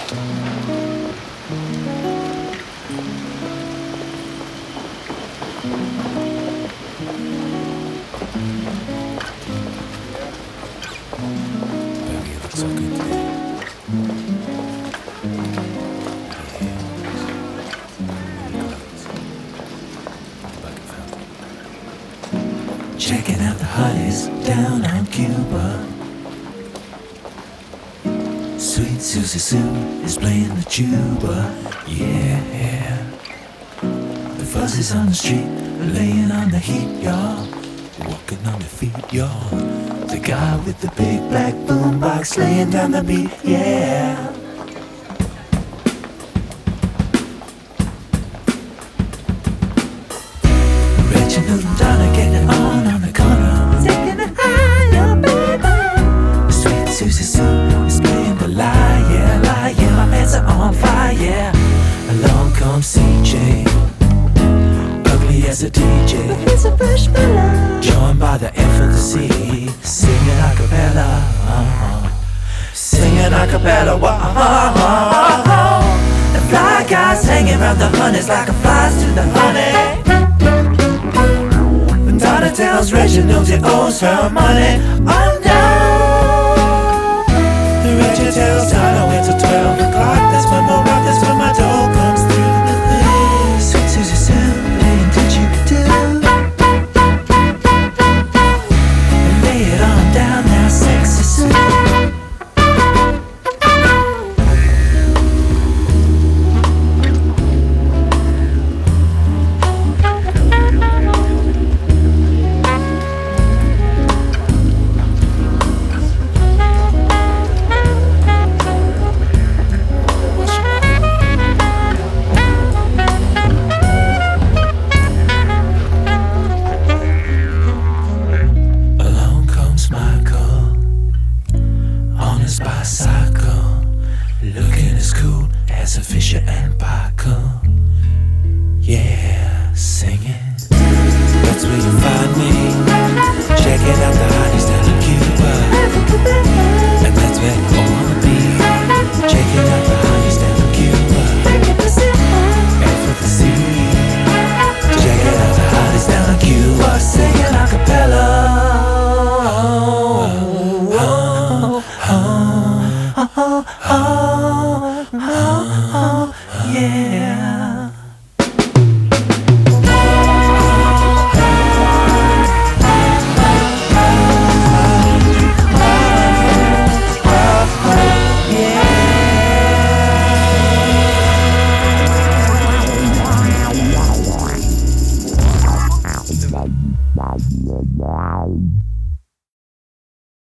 Baby, you look so good today. Checking out the hottest down on Cuba. Sweet Susie Sue is playing the tuba. Yeah. The fuzz is on the street, laying on the heat, y'all. Walking on their feet, y'all. The guy with the big black boombox laying down the beat, yeah. Reginald and Donna getting on the corner, taking it higher, baby. Sweet Susie Sue is playing the lie, yeah, lie, yeah. My pants are on fire, yeah. Along comes CJ, ugly as a DJ, but he's a fresh fella, joined by the F and the C, singing a cappella, singing a cappella. The fly guys hanging around the honeys like a flies to the honey. Donna tells Reginald he owes her money. Oh no! Reggie tells Donna wait till 12 o'clock. That's when we'll rock, that's when my dough comes through. Sweet Susie Sue playing didgeridoo. And lay it on down now, sexy Sue. Bicycle, looking as cool as a Fisher and Paykel. Yeah, singing. That's where you find me, checking out the hotties down in Cuba. And that's where I wanna be, checking out the hotties down in Cuba. And for the C, checking out the hotties down in Cuba, singing a cappella. Yeah. Wow.